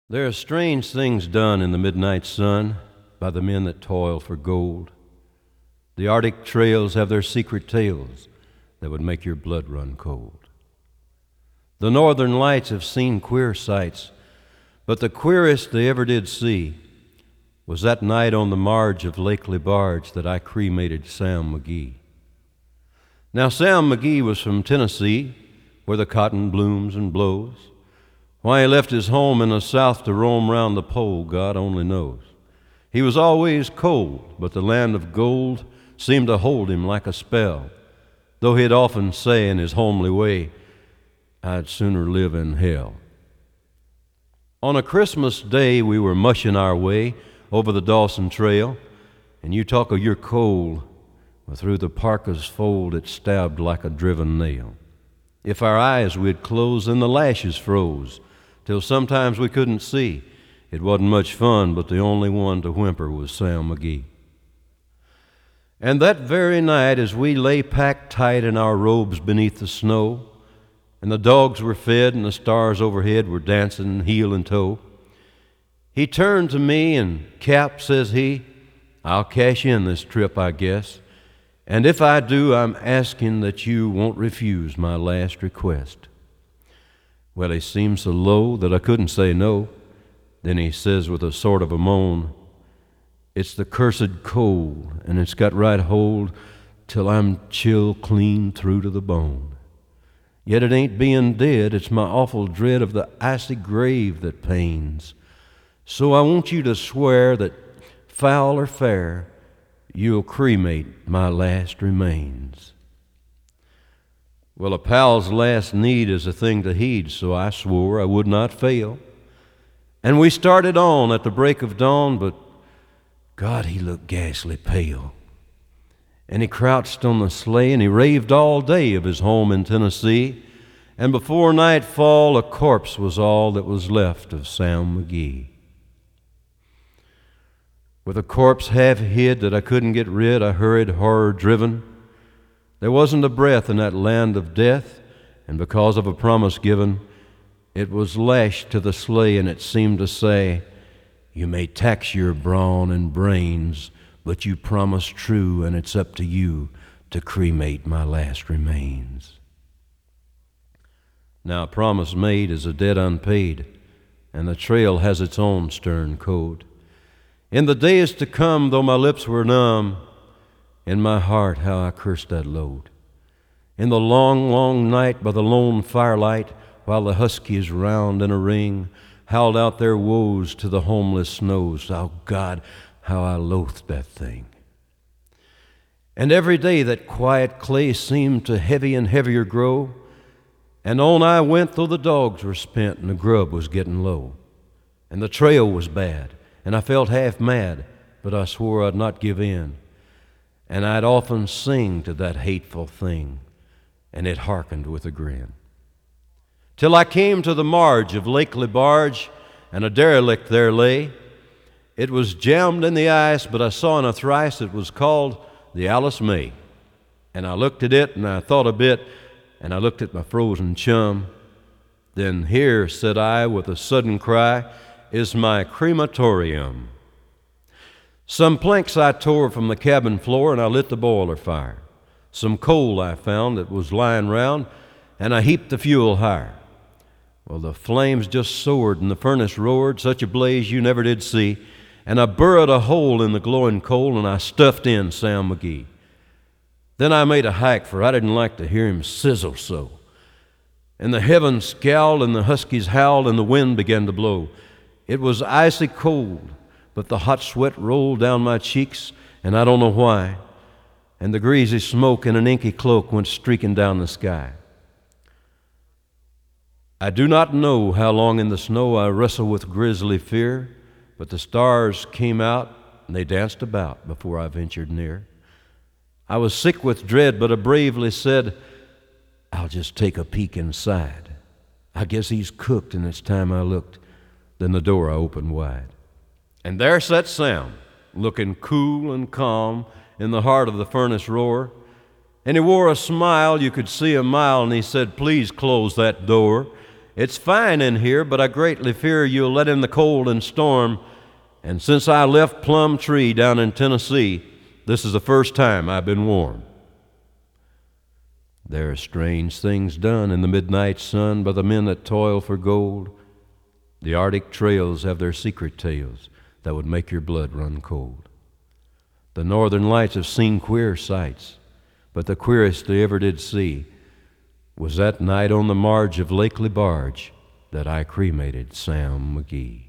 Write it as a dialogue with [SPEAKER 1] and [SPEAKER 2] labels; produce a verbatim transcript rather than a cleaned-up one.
[SPEAKER 1] There are strange things done in the midnight sun by the men that toil for gold. The Arctic trails have their secret tales that would make your blood run cold. The northern lights have seen queer sights, but the queerest they ever did see was that night on the marge of Lake LeBarge that I cremated Sam McGee. Now, Sam McGee was from Tennessee, where the cotton blooms and blows. Why he left his home in the South to roam round the pole, God only knows. He was always cold, but the land of gold seemed to hold him like a spell, though he'd often say in his homely way, I'd sooner live in hell. On a Christmas day, we were mushing our way over the Dawson Trail, and you talk of your cold, well, through the parka's fold it stabbed like a driven nail. If our eyes we'd close, then the lashes froze, till sometimes we couldn't see. It wasn't much fun, but the only one to whimper was Sam McGee. And that very night, as we lay packed tight in our robes beneath the snow, and the dogs were fed and the stars overhead were dancing heel and toe, he turned to me and, Cap, says he, I'll cash in this trip, I guess, and if I do, I'm asking that you won't refuse my last request. Well, he seemed so low that I couldn't say no. Then he says with a sort of a moan, it's the cursed cold, and it's got right hold till I'm chill clean through to the bone. Yet it ain't being dead, it's my awful dread of the icy grave that pains. So I want you to swear that, foul or fair, you'll cremate my last remains. Well, a pal's last need is a thing to heed, so I swore I would not fail. And we started on at the break of dawn, but God, he looked ghastly pale. And he crouched on the sleigh, and he raved all day of his home in Tennessee. And before nightfall, a corpse was all that was left of Sam McGee. With a corpse half hid that I couldn't get rid, I hurried horror-driven. There wasn't a breath in that land of death, and because of a promise given, it was lashed to the sleigh, and it seemed to say, you may tax your brawn and brains, but you promised true, and it's up to you to cremate my last remains. Now, a promise made is a debt unpaid, and the trail has its own stern code. In the days to come, though my lips were numb, in my heart how I cursed that load. In the long, long night by the lone firelight, while the huskies round in a ring howled out their woes to the homeless snows, oh God, how I loathed that thing. And every day that quiet clay seemed to heavy and heavier grow, and on I went though the dogs were spent and the grub was getting low. And the trail was bad, and I felt half mad, but I swore I'd not give in. And I'd often sing to that hateful thing, and it hearkened with a grin. Till I came to the marge of Lake LeBarge, and a derelict there lay. It was jammed in the ice, but I saw in a thrice it was called the Alice May. And I looked at it, and I thought a bit, and I looked at my frozen chum. Then here, said I with a sudden cry, is my crematorium. Some planks I tore from the cabin floor, and I lit the boiler fire. Some coal I found that was lying round, and I heaped the fuel higher. Well, the flames just soared, and the furnace roared, such a blaze you never did see, and I burrowed a hole in the glowing coal, and I stuffed in Sam McGee. Then I made a hike, for I didn't like to hear him sizzle so. And the heavens scowled, and the huskies howled, and the wind began to blow. It was icy cold, but the hot sweat rolled down my cheeks, and I don't know why. And the greasy smoke in an inky cloak went streaking down the sky. I do not know how long in the snow I wrestled with grisly fear, but the stars came out and they danced about before I ventured near. I was sick with dread, but I bravely said, I'll just take a peek inside. I guess he's cooked, and it's time I looked. Then the door I opened wide. And there sat Sam, looking cool and calm in the heart of the furnace roar. And he wore a smile you could see a mile, and he said, please close that door. "It's fine in here, but I greatly fear you'll let in the cold and storm. And since I left Plum Tree down in Tennessee, this is the first time I've been warm." There are strange things done in the midnight sun by the men that toil for gold. The Arctic trails have their secret tales that would make your blood run cold. The northern lights have seen queer sights, but the queerest they ever did see was that night on the marge of Lake Lebarge that I cremated Sam McGee.